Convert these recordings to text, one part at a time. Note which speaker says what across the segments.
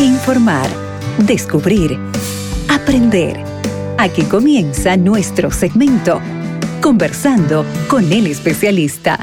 Speaker 1: Informar, descubrir, aprender. Aquí comienza nuestro segmento, Conversando con el especialista.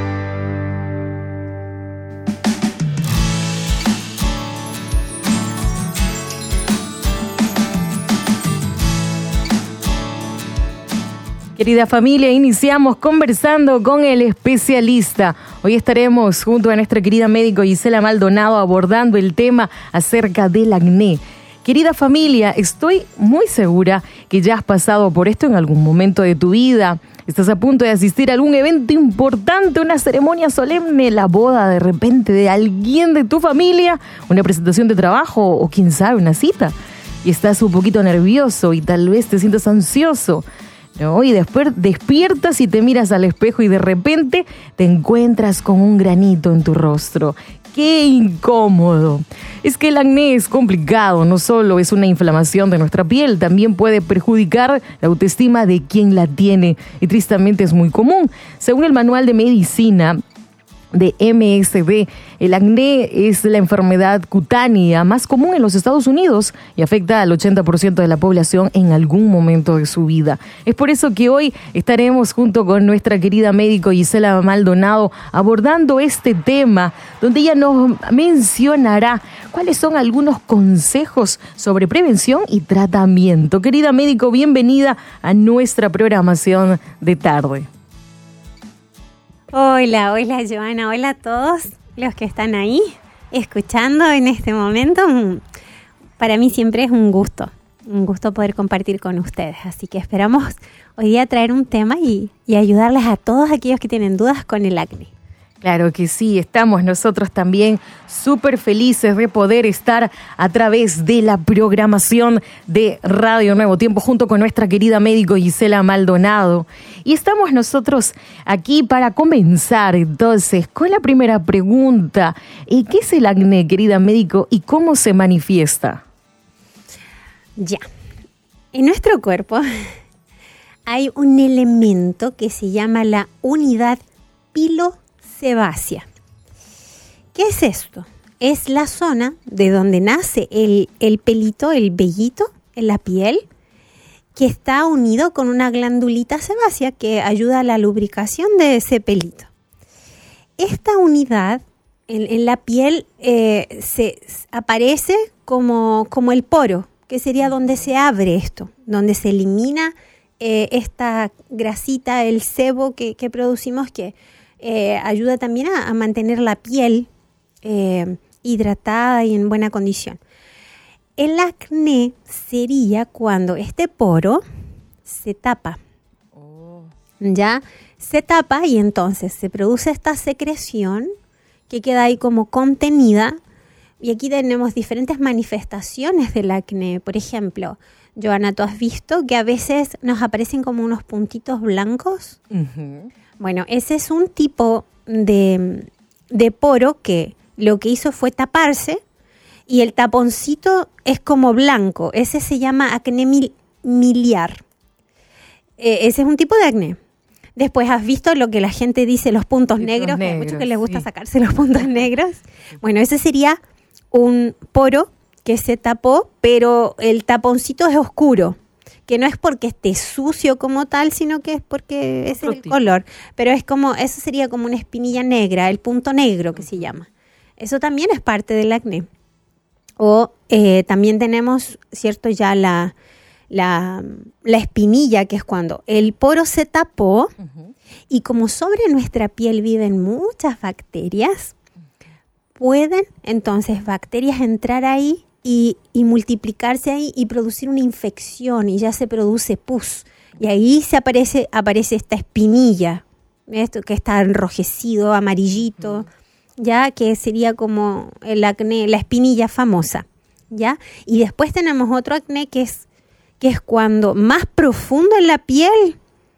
Speaker 2: Querida familia, iniciamos Conversando con el especialista. Hoy estaremos junto a nuestra querida médico Gisela Maldonado abordando el tema acerca del acné. Querida familia, estoy muy segura que ya has pasado por esto en algún momento de tu vida. Estás a punto de asistir a algún evento importante, una ceremonia solemne, la boda de repente de alguien de tu familia, una presentación de trabajo o quién sabe, una cita. Y estás un poquito nervioso y tal vez te sientas ansioso, ¿no? Y después despiertas y te miras al espejo y de repente te encuentras con un granito en tu rostro. ¡Qué incómodo! Es que el acné es complicado, no solo es una inflamación de nuestra piel, también puede perjudicar la autoestima de quien la tiene y tristemente es muy común. Según el Manual de Medicina de MSD, el acné es la enfermedad cutánea más común en los Estados Unidos y afecta al 80% de la población en algún momento de su vida. Es por eso que hoy estaremos junto con nuestra querida médico Gisela Maldonado abordando este tema, donde ella nos mencionará cuáles son algunos consejos sobre prevención y tratamiento. Querida médico, bienvenida a nuestra programación de tarde.
Speaker 3: Hola Joana, hola a todos los que están ahí escuchando en este momento. Para mí siempre es un gusto poder compartir con ustedes, así que esperamos hoy día traer un tema y ayudarles a todos aquellos que tienen dudas con el acné.
Speaker 2: Claro que sí, estamos nosotros también súper felices de poder estar a través de la programación de Radio Nuevo Tiempo junto con nuestra querida médico Gisela Maldonado. Y estamos nosotros aquí para comenzar entonces con la primera pregunta. ¿Qué es el acné, querida médico, y cómo se manifiesta?
Speaker 3: Ya, en nuestro cuerpo hay un elemento que se llama la unidad pilosebácea. ¿Qué es esto? Es la zona de donde nace el pelito, el vellito en la piel, que está unido con una glandulita sebácea que ayuda a la lubricación de ese pelito. Esta unidad en la piel se aparece como el poro, que sería donde se abre esto, donde se elimina esta grasita, el sebo que producimos, que ayuda también a mantener la piel hidratada y en buena condición. El acné sería cuando este poro se tapa. Ya se tapa y entonces se produce esta secreción que queda ahí como contenida. Y aquí tenemos diferentes manifestaciones del acné. Por ejemplo, Joana, ¿tú has visto que a veces nos aparecen como unos puntitos blancos? Uh-huh. Bueno, ese es un tipo de poro que lo que hizo fue taparse y el taponcito es como blanco. Ese se llama acné miliar. Ese es un tipo de acné. Después, ¿has visto lo que la gente dice, los puntos negros? Que hay muchos que les gusta sacarse los puntos negros. Bueno, ese sería un poro que se tapó, pero el taponcito es oscuro, que no es porque esté sucio como tal, sino que es porque ese es el color. Pero es como, eso sería como una espinilla negra, el punto negro que se llama. Eso también es parte del acné. O también tenemos, ¿cierto? Ya la espinilla, que es cuando el poro se tapó, uh-huh, y como sobre nuestra piel viven muchas bacterias, pueden entonces bacterias entrar ahí y multiplicarse ahí y producir una infección, y ya se produce pus. Y ahí aparece esta espinilla, esto que está enrojecido, amarillito, ya que sería como el acné, la espinilla famosa, ¿ya? Y después tenemos otro acné que es cuando más profundo en la piel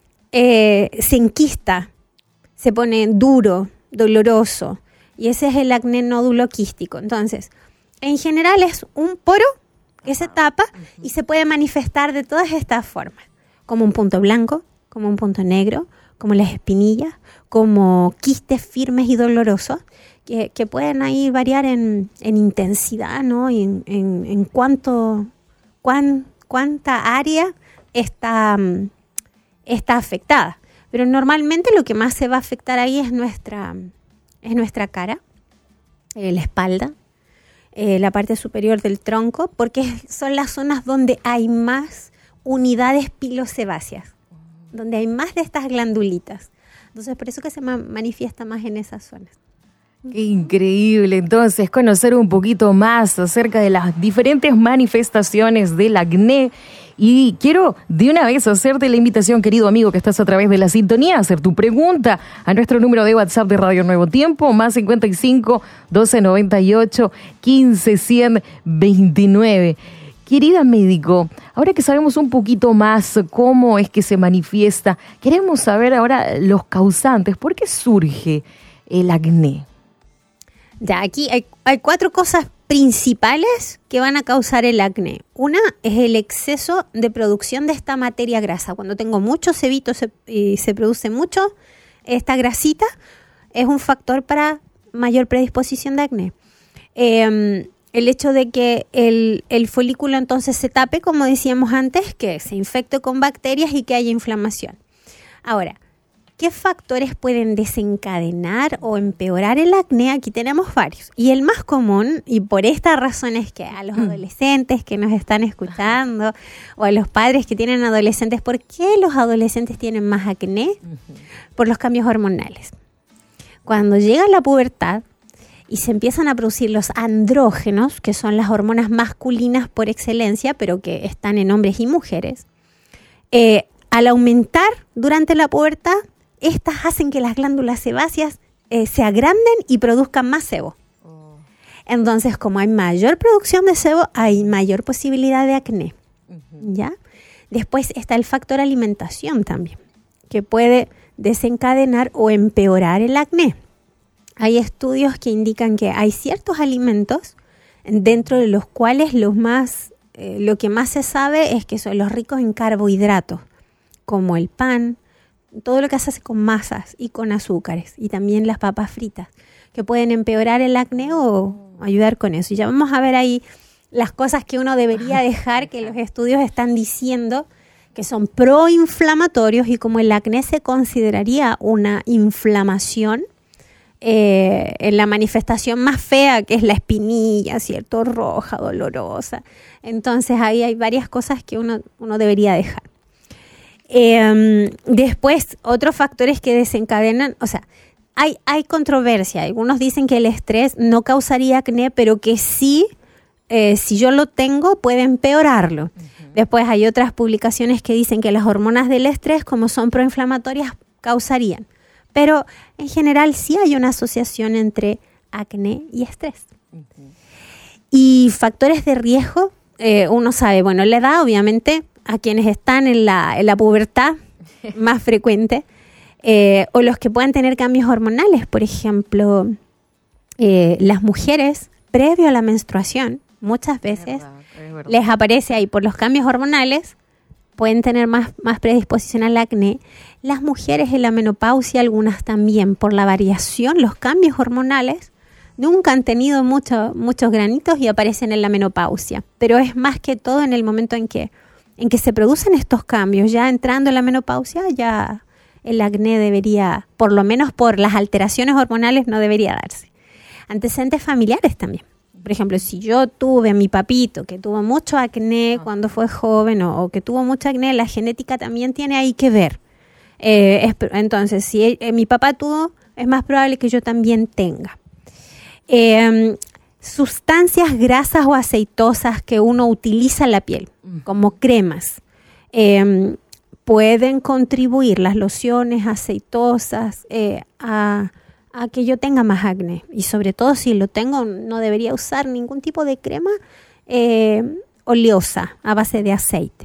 Speaker 3: se enquista, se pone duro, doloroso, y ese es el acné nódulo quístico. Entonces, en general es un poro que se tapa y se puede manifestar de todas estas formas, como un punto blanco, como un punto negro, como las espinillas, como quistes firmes y dolorosos, que pueden ahí variar en intensidad, ¿no? Y en cuánta área está afectada. Pero normalmente lo que más se va a afectar ahí es nuestra cara, la espalda, la parte superior del tronco, porque son las zonas donde hay más unidades pilosebáceas, donde hay más de estas glandulitas. Entonces, por eso que se manifiesta más en esas zonas.
Speaker 2: Qué increíble, entonces, conocer un poquito más acerca de las diferentes manifestaciones del acné. Y quiero de una vez hacerte la invitación, querido amigo, que estás a través de la sintonía, a hacer tu pregunta a nuestro número de WhatsApp de Radio Nuevo Tiempo, más 55 1298 15 129. Querida médico, ahora que sabemos un poquito más cómo es que se manifiesta, queremos saber ahora los causantes. ¿Por qué surge el acné?
Speaker 3: Ya, aquí hay 4 cosas principales que van a causar el acné. Una es el exceso de producción de esta materia grasa. Cuando tengo mucho sebito y se produce mucho, esta grasita es un factor para mayor predisposición de acné. El hecho de que el folículo entonces se tape, como decíamos antes, que se infecte con bacterias y que haya inflamación. Ahora, ¿qué factores pueden desencadenar o empeorar el acné? Aquí tenemos varios. Y el más común, y por esta razón es que a los adolescentes que nos están escuchando o a los padres que tienen adolescentes, ¿por qué los adolescentes tienen más acné? Por los cambios hormonales. Cuando llega la pubertad y se empiezan a producir los andrógenos, que son las hormonas masculinas por excelencia, pero que están en hombres y mujeres, al aumentar durante la pubertad, estas hacen que las glándulas sebáceas se agranden y produzcan más sebo. Entonces, como hay mayor producción de sebo, hay mayor posibilidad de acné. ¿Ya? Después está el factor alimentación también, que puede desencadenar o empeorar el acné. Hay estudios que indican que hay ciertos alimentos dentro de los cuales lo que más se sabe es que son los ricos en carbohidratos, como el pan, todo lo que se hace con masas y con azúcares, y también las papas fritas, que pueden empeorar el acné o ayudar con eso. Y ya vamos a ver ahí las cosas que uno debería dejar, que los estudios están diciendo que son proinflamatorios, y como el acné se consideraría una inflamación, en la manifestación más fea, que es la espinilla, ¿cierto? Roja, dolorosa. Entonces ahí hay varias cosas que uno debería dejar. Después, otros factores que desencadenan, o sea, hay controversia. Algunos dicen que el estrés no causaría acné, pero que sí, si yo lo tengo, puede empeorarlo. Después hay otras publicaciones que dicen que las hormonas del estrés, como son proinflamatorias, causarían. Pero en general sí hay una asociación entre acné y estrés. Y factores de riesgo, uno sabe, bueno, la edad, obviamente, a quienes están en la pubertad más frecuente, o los que puedan tener cambios hormonales. Por ejemplo, las mujeres, previo a la menstruación, muchas veces les aparece ahí por los cambios hormonales, pueden tener más predisposición al acné. Las mujeres en la menopausia, algunas también, por la variación, los cambios hormonales, nunca han tenido muchos granitos y aparecen en la menopausia. Pero es más que todo en el momento en que se producen estos cambios. Ya entrando en la menopausia, ya el acné debería, por lo menos por las alteraciones hormonales, no debería darse. Antecedentes familiares también. Por ejemplo, si yo tuve a mi papito que tuvo mucho acné cuando fue joven o que tuvo mucho acné, la genética también tiene ahí que ver. Entonces, si mi papá tuvo, es más probable que yo también tenga. Sustancias grasas o aceitosas que uno utiliza en la piel, como cremas, pueden contribuir, las lociones aceitosas, a que yo tenga más acné. Y sobre todo si lo tengo, no debería usar ningún tipo de crema oleosa a base de aceite.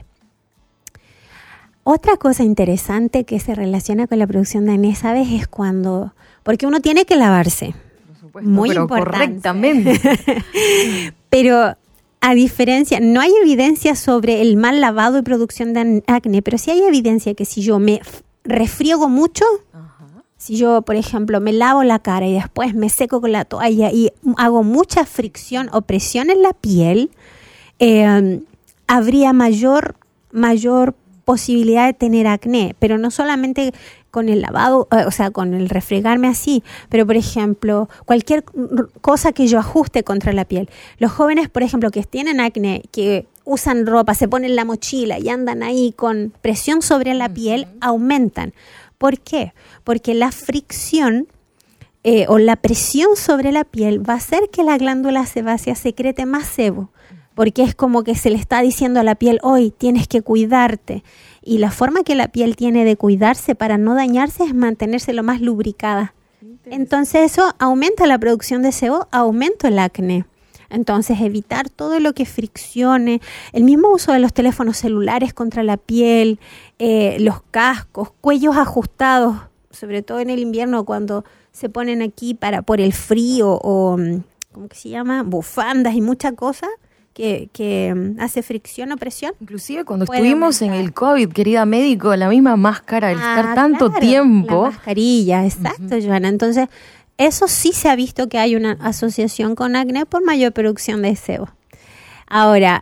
Speaker 3: Otra cosa interesante que se relaciona con la producción de acné, ¿sabes? Es porque uno tiene que lavarse.
Speaker 2: Por supuesto,
Speaker 3: muy
Speaker 2: pero
Speaker 3: importante.
Speaker 2: Correctamente.
Speaker 3: Pero a diferencia, no hay evidencia sobre el mal lavado y producción de acné, pero sí hay evidencia que si yo me refriego mucho, Si yo, por ejemplo, me lavo la cara y después me seco con la toalla y hago mucha fricción o presión en la piel, habría mayor posibilidad de tener acné, pero no solamente con el lavado, o sea, con el refregarme así, pero por ejemplo, cualquier cosa que yo ajuste contra la piel. Los jóvenes, por ejemplo, que tienen acné, que usan ropa, se ponen la mochila y andan ahí con presión sobre la piel, aumentan. ¿Por qué? Porque la fricción o la presión sobre la piel va a hacer que la glándula sebácea secrete más sebo, porque es como que se le está diciendo a la piel, hoy tienes que cuidarte. Y la forma que la piel tiene de cuidarse para no dañarse es mantenerse lo más lubricada. Entonces eso aumenta la producción de sebo, aumenta el acné. Entonces evitar todo lo que friccione, el mismo uso de los teléfonos celulares contra la piel, los cascos, cuellos ajustados, sobre todo en el invierno cuando se ponen aquí por el frío o, ¿cómo que se llama? Bufandas y mucha cosa que hace fricción o presión.
Speaker 2: Inclusive cuando estuvimos en el COVID, querida médico, la misma máscara, el estar tanto tiempo.
Speaker 3: La mascarilla, exacto, Joana. Entonces, eso sí se ha visto que hay una asociación con acné por mayor producción de sebo. Ahora,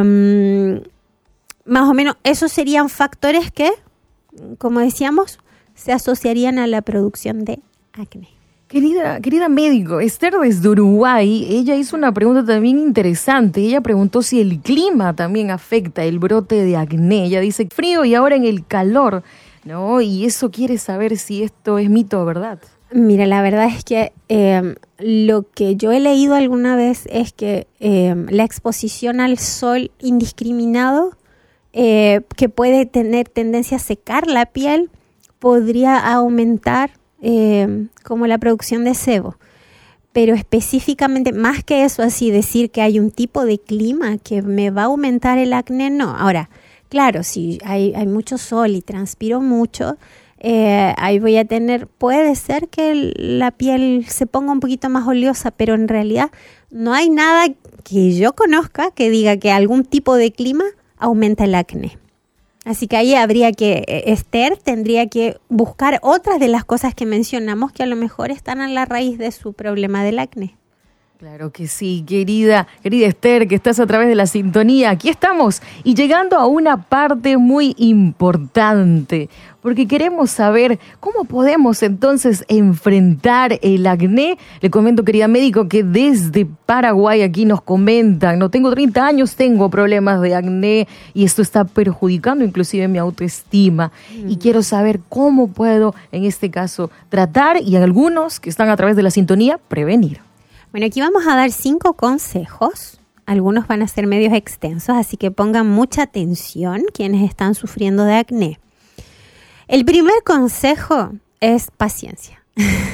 Speaker 3: más o menos, esos serían factores que, como decíamos, se asociarían a la producción de acné.
Speaker 2: Querida médico, Esther desde Uruguay, ella hizo una pregunta también interesante. Ella preguntó si el clima también afecta el brote de acné. Ella dice frío y ahora en el calor, ¿no? Y eso quiere saber si esto es mito o verdad.
Speaker 3: Mira, la verdad es que lo que yo he leído alguna vez es que la exposición al sol indiscriminado, que puede tener tendencia a secar la piel, podría aumentar como la producción de sebo. Pero específicamente, más que eso, así decir que hay un tipo de clima que me va a aumentar el acné, no. Ahora, claro, si hay mucho sol y transpiro mucho, ahí voy a tener, puede ser que la piel se ponga un poquito más oleosa, pero en realidad no hay nada que yo conozca que diga que algún tipo de clima aumenta el acné. Así que ahí Esther tendría que buscar otras de las cosas que mencionamos que a lo mejor están a la raíz de su problema del acné.
Speaker 2: Claro que sí, querida Esther, que estás a través de la sintonía. Aquí estamos y llegando a una parte muy importante, porque queremos saber cómo podemos entonces enfrentar el acné. Le comento, querida médico, que desde Paraguay aquí nos comentan, no tengo 30 años, tengo problemas de acné y esto está perjudicando inclusive mi autoestima. Y quiero saber cómo puedo, en este caso, tratar y algunos que están a través de la sintonía, prevenir.
Speaker 3: Bueno, aquí vamos a dar 5 consejos. Algunos van a ser medios extensos, así que pongan mucha atención quienes están sufriendo de acné. El primer consejo es paciencia.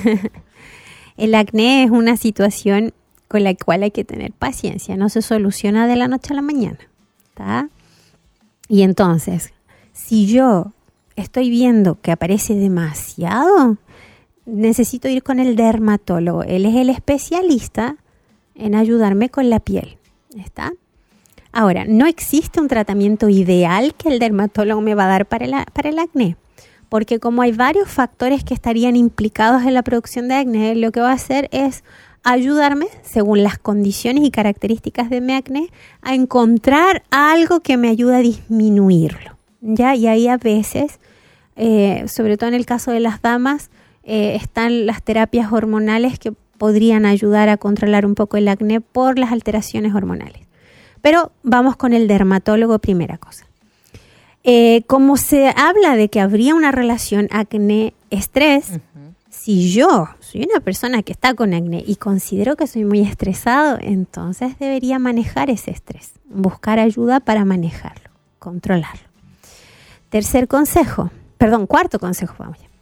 Speaker 3: El acné es una situación con la cual hay que tener paciencia. No se soluciona de la noche a la mañana, ¿tá? Y entonces, si yo estoy viendo que aparece demasiado, necesito ir con el dermatólogo. Él es el especialista en ayudarme con la piel. ¿Está? Ahora, no existe un tratamiento ideal que el dermatólogo me va a dar para el acné, porque como hay varios factores que estarían implicados en la producción de acné, lo que va a hacer es ayudarme, según las condiciones y características de mi acné, a encontrar algo que me ayude a disminuirlo. ¿Ya? Y ahí a veces, sobre todo en el caso de las damas, están las terapias hormonales que podrían ayudar a controlar un poco el acné por las alteraciones hormonales. Pero vamos con el dermatólogo, primera cosa. Como se habla de que habría una relación acné-estrés, si yo soy una persona que está con acné y considero que soy muy estresado, entonces debería manejar ese estrés, buscar ayuda para manejarlo, controlarlo. Cuarto consejo, vamos ya.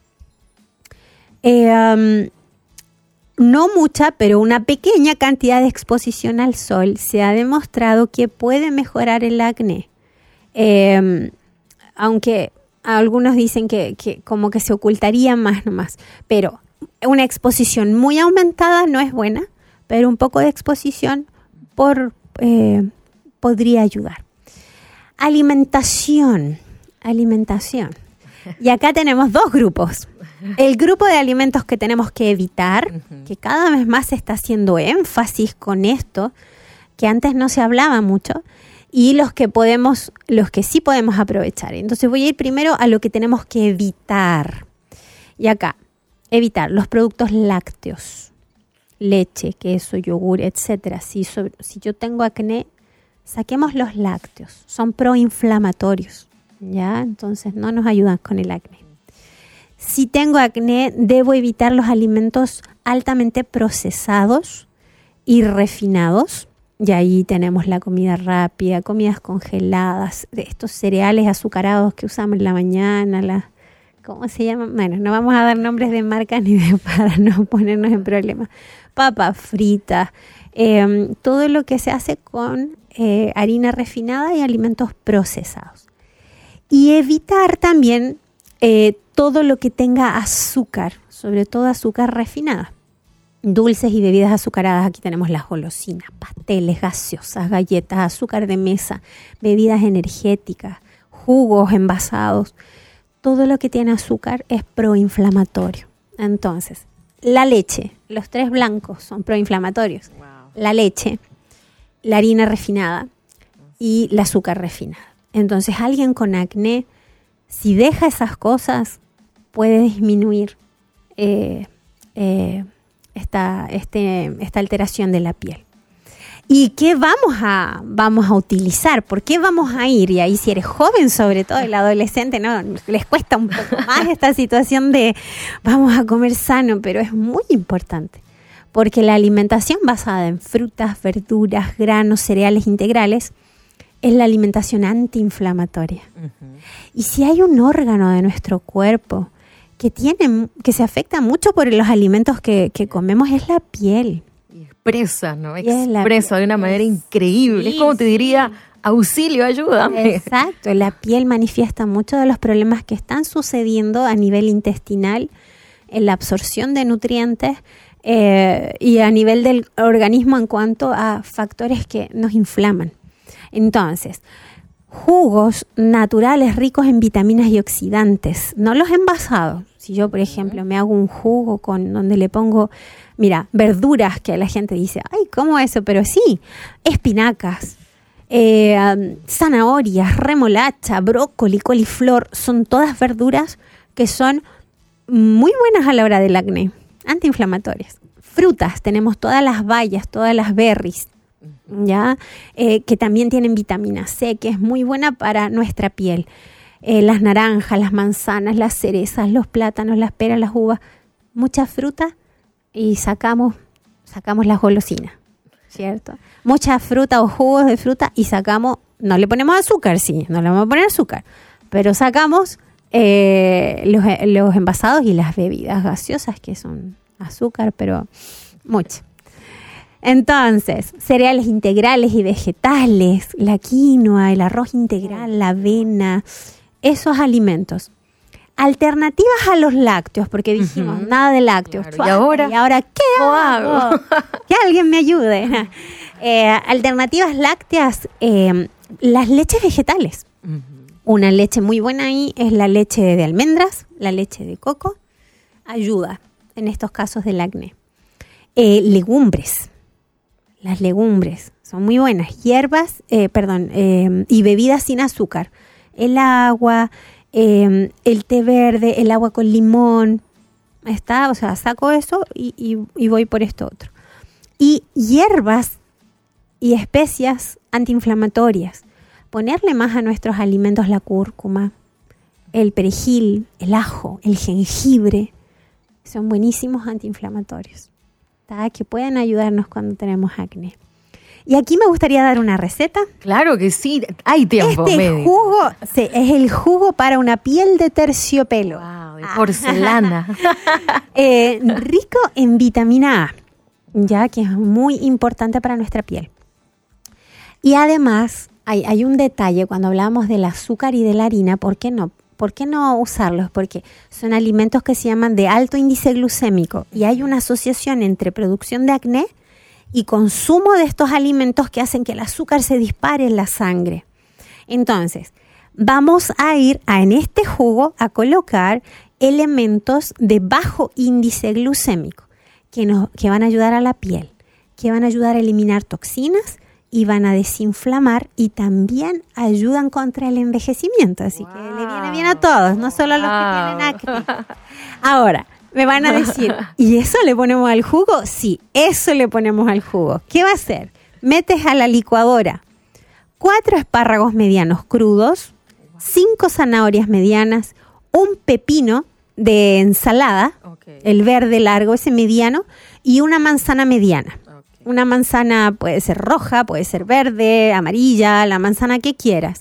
Speaker 3: No mucha, pero una pequeña cantidad de exposición al sol se ha demostrado que puede mejorar el acné. Aunque algunos dicen que como que se ocultaría más nomás. Pero una exposición muy aumentada no es buena, pero un poco de exposición podría ayudar. Alimentación. Y acá tenemos 2 grupos. El grupo de alimentos que tenemos que evitar, que cada vez más se está haciendo énfasis con esto, que antes no se hablaba mucho, y los que sí podemos aprovechar. Entonces voy a ir primero a lo que tenemos que evitar. Y acá, evitar los productos lácteos, leche, queso, yogur, etcétera. Si yo tengo acné, saquemos los lácteos, son proinflamatorios, ¿ya? Entonces no nos ayudan con el acné. Si tengo acné, debo evitar los alimentos altamente procesados y refinados. Y ahí tenemos la comida rápida, comidas congeladas, estos cereales azucarados que usamos en la mañana, ¿cómo se llaman? Bueno, no vamos a dar nombres de marcas para no ponernos en problemas. Papas fritas, todo lo que se hace con harina refinada y alimentos procesados. Y evitar también todo lo que tenga azúcar, sobre todo azúcar refinada. Dulces y bebidas azucaradas, aquí tenemos las golosinas, pasteles, gaseosas, galletas, azúcar de mesa, bebidas energéticas, jugos envasados. Todo lo que tiene azúcar es proinflamatorio. Entonces, la leche, los 3 blancos son proinflamatorios. Wow. La leche, la harina refinada y el azúcar refinada. Entonces, alguien con acné, si deja esas cosas, puede disminuir esta alteración de la piel. ¿Y qué vamos a utilizar? ¿Por qué vamos a ir? Y ahí si eres joven, sobre todo el adolescente, no les cuesta un poco más esta situación de vamos a comer sano, pero es muy importante. Porque la alimentación basada en frutas, verduras, granos, cereales integrales es la alimentación antiinflamatoria. Uh-huh. Y si hay un órgano de nuestro cuerpo que se afecta mucho por los alimentos que comemos, es la piel.
Speaker 2: Y expresa, ¿no? Expresa de una manera increíble. Sí, es como te diría, auxilio, ayúdame.
Speaker 3: Exacto, la piel manifiesta muchos de los problemas que están sucediendo a nivel intestinal, en la absorción de nutrientes y a nivel del organismo en cuanto a factores que nos inflaman. Entonces, jugos naturales ricos en vitaminas y oxidantes, no los envasados. Si yo, por ejemplo, me hago un jugo donde le pongo, verduras, que la gente dice, ay, ¿cómo eso? Pero sí, espinacas, zanahorias, remolacha, brócoli, coliflor, son todas verduras que son muy buenas a la hora del acné, antiinflamatorias. Frutas, tenemos todas las bayas, todas las berries, ¿ya? Que también tienen vitamina C, que es muy buena para nuestra piel. Las naranjas, las manzanas, las cerezas, los plátanos, las peras, las uvas, mucha fruta y sacamos las golosinas, ¿cierto? Mucha fruta o jugos de fruta y no le ponemos azúcar, sí, no le vamos a poner azúcar, pero sacamos los envasados y las bebidas gaseosas que son azúcar, pero mucho. Entonces, cereales integrales y vegetales, la quinoa, el arroz integral, la avena, esos alimentos. Alternativas a los lácteos, porque dijimos, nada de lácteos.
Speaker 2: Claro, ¿Y ahora
Speaker 3: qué hago? Que alguien me ayude. Alternativas lácteas, las leches vegetales. Uh-huh. Una leche muy buena ahí es la leche de almendras, la leche de coco. Ayuda en estos casos del acné. Legumbres. Las legumbres son muy buenas. Hierbas, y bebidas sin azúcar. El agua, el té verde, el agua con limón. Saco eso y voy por esto otro. Y hierbas y especias antiinflamatorias. Ponerle más a nuestros alimentos la cúrcuma, el perejil, el ajo, el jengibre. Son buenísimos antiinflamatorios, que pueden ayudarnos cuando tenemos acné. Y aquí me gustaría dar una receta.
Speaker 2: Claro que sí, hay tiempo.
Speaker 3: Jugo es el jugo para una piel de terciopelo.
Speaker 2: Wow, de porcelana.
Speaker 3: Rico en vitamina A, ya que es muy importante para nuestra piel. Y además hay un detalle cuando hablamos del azúcar y de la harina. ¿Por qué no? ¿Por qué no usarlos? Porque son alimentos que se llaman de alto índice glucémico y hay una asociación entre producción de acné y consumo de estos alimentos que hacen que el azúcar se dispare en la sangre. Entonces, vamos a ir en este jugo a colocar elementos de bajo índice glucémico que van a ayudar a la piel, que van a ayudar a eliminar toxinas y van a desinflamar y también ayudan contra el envejecimiento. Así que le viene bien a todos, no solo a los que tienen acné. Ahora, me van a decir, ¿y eso le ponemos al jugo? Sí, eso le ponemos al jugo. ¿Qué va a hacer? Metes a la licuadora 4 espárragos medianos crudos, 5 zanahorias medianas, un pepino de ensalada, el verde largo, ese mediano, y una manzana mediana. Una manzana puede ser roja, puede ser verde, amarilla, la manzana que quieras.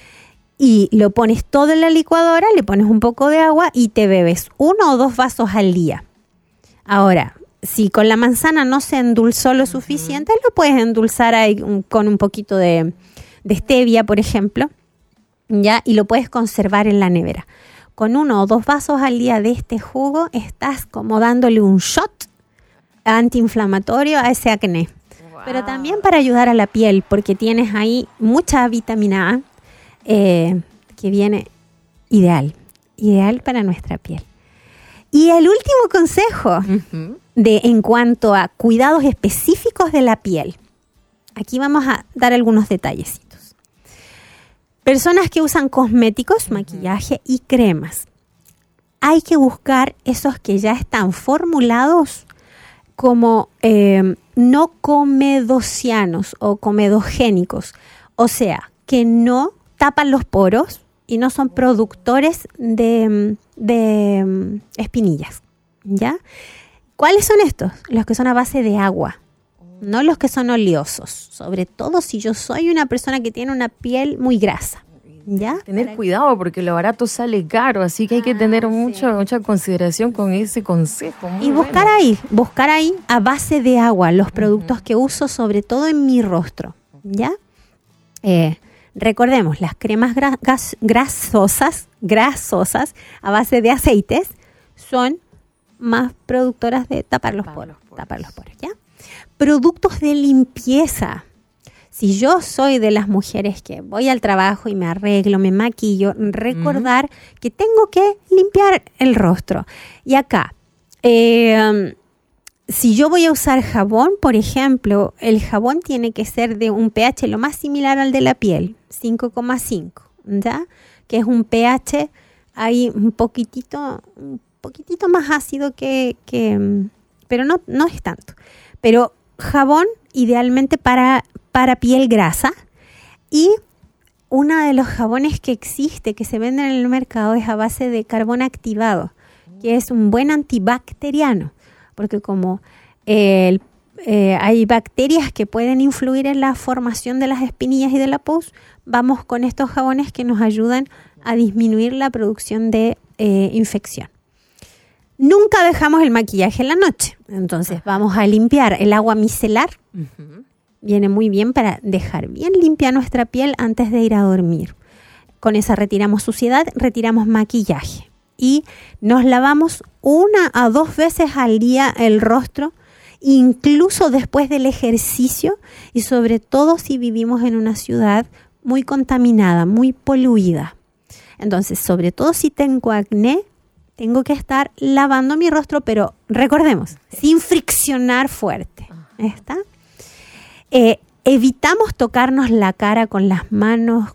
Speaker 3: Y lo pones todo en la licuadora, le pones un poco de agua y te bebes 1 o 2 vasos al día. Ahora, si con la manzana no se endulzó lo suficiente, lo puedes endulzar ahí con un poquito de stevia, por ejemplo, ¿ya? Y lo puedes conservar en la nevera. Con 1 o 2 vasos al día de este jugo, estás como dándole un shot antiinflamatorio a ese acné. Wow. Pero también para ayudar a la piel, porque tienes ahí mucha vitamina A que viene ideal para nuestra piel. Y el último consejo en cuanto a cuidados específicos de la piel. Aquí vamos a dar algunos detallecitos. Personas que usan cosméticos, maquillaje y cremas. Hay que buscar esos que ya están formulados como no comedocianos o comedogénicos. O sea, que no tapan los poros y no son productores de espinillas, ¿ya? ¿Cuáles son estos? Los que son a base de agua, no los que son oleosos. Sobre todo si yo soy una persona que tiene una piel muy grasa, ¿ya?
Speaker 2: Tener cuidado porque lo barato sale caro, así que hay que tener mucha consideración con ese consejo.
Speaker 3: Y buscar ahí a base de agua los productos que uso, sobre todo en mi rostro, ¿ya? Recordemos, las cremas grasosas a base de aceites son más productoras de tapar los poros, ¿ya? Productos de limpieza. Si yo soy de las mujeres que voy al trabajo y me arreglo, me maquillo, recordar que tengo que limpiar el rostro. Y acá, si yo voy a usar jabón, por ejemplo, el jabón tiene que ser de un pH lo más similar al de la piel, 5,5, ¿ya? Que es un pH ahí un poquitito más ácido pero no es tanto. Pero jabón idealmente para piel grasa, y uno de los jabones que existe, que se venden en el mercado, es a base de carbón activado, que es un buen antibacteriano, porque como hay bacterias que pueden influir en la formación de las espinillas y de la pus, vamos con estos jabones que nos ayudan a disminuir la producción de infección. Nunca dejamos el maquillaje en la noche, entonces vamos a limpiar el agua micelar. Viene muy bien para dejar bien limpia nuestra piel antes de ir a dormir. Con esa retiramos suciedad, retiramos maquillaje y nos lavamos 1 a 2 veces al día el rostro, incluso después del ejercicio, y sobre todo si vivimos en una ciudad muy contaminada, muy poluida. Entonces, sobre todo si tengo acné, tengo que estar lavando mi rostro, pero recordemos, sin friccionar fuerte. ¿Está? Evitamos tocarnos la cara con las manos,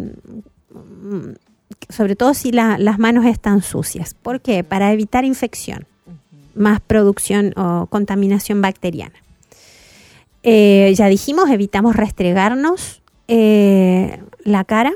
Speaker 3: sobre todo si las manos están sucias. ¿Por qué? Para evitar infección, más producción o contaminación bacteriana. Ya dijimos, evitamos restregarnos la cara.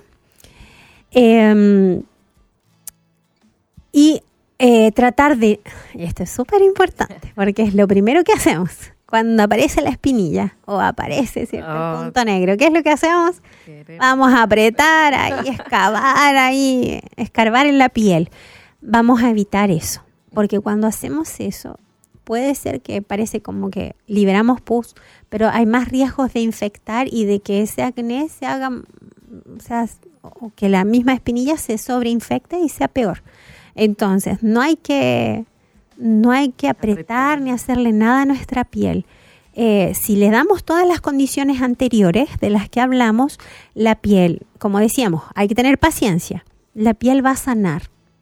Speaker 3: Y tratar de, y esto es súper importante, porque es lo primero que hacemos cuando aparece la espinilla o aparece el punto negro. ¿Qué es lo que hacemos? Vamos a apretar ahí, escarbar en la piel. Vamos a evitar eso, porque cuando hacemos eso, puede ser que parece como que liberamos pus, pero hay más riesgos de infectar y de que ese acné se haga, o que la misma espinilla se sobreinfecte y sea peor. Entonces, no hay que apretar ni hacerle nada a nuestra piel. Si le damos todas las condiciones anteriores de las que hablamos, la piel, como decíamos, hay que tener paciencia. La piel va a sanar,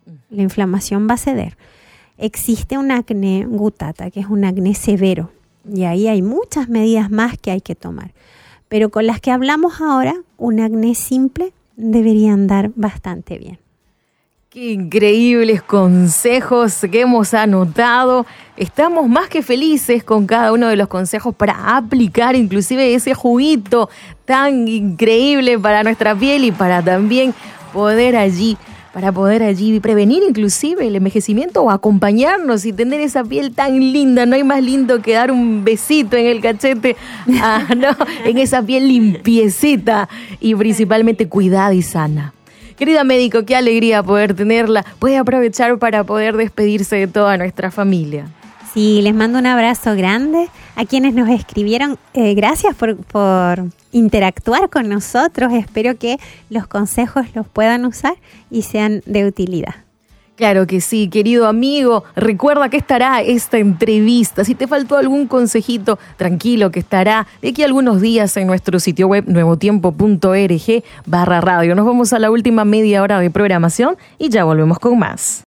Speaker 3: la inflamación va a ceder. Existe un acné gutata, que es un acné severo, y ahí hay muchas medidas más que hay que tomar. Pero con las que hablamos ahora, un acné simple debería andar bastante bien.
Speaker 2: Qué increíbles consejos que hemos anotado. Estamos más que felices con cada uno de los consejos para aplicar inclusive ese juguito tan increíble para nuestra piel y para también poder allí prevenir inclusive el envejecimiento o acompañarnos y tener esa piel tan linda. No hay más lindo que dar un besito en el cachete, en esa piel limpiecita y principalmente cuidada y sana. Querida médico, qué alegría poder tenerla. Puede aprovechar para poder despedirse de toda nuestra familia.
Speaker 3: Sí, les mando un abrazo grande a quienes nos escribieron. Gracias por interactuar con nosotros. Espero que los consejos los puedan usar y sean de utilidad.
Speaker 2: Claro que sí, querido amigo. Recuerda que estará esta entrevista. Si te faltó algún consejito, tranquilo que estará de aquí a algunos días en nuestro sitio web nuevotiempo.org/radio. Nos vamos a la última media hora de programación y ya volvemos con más.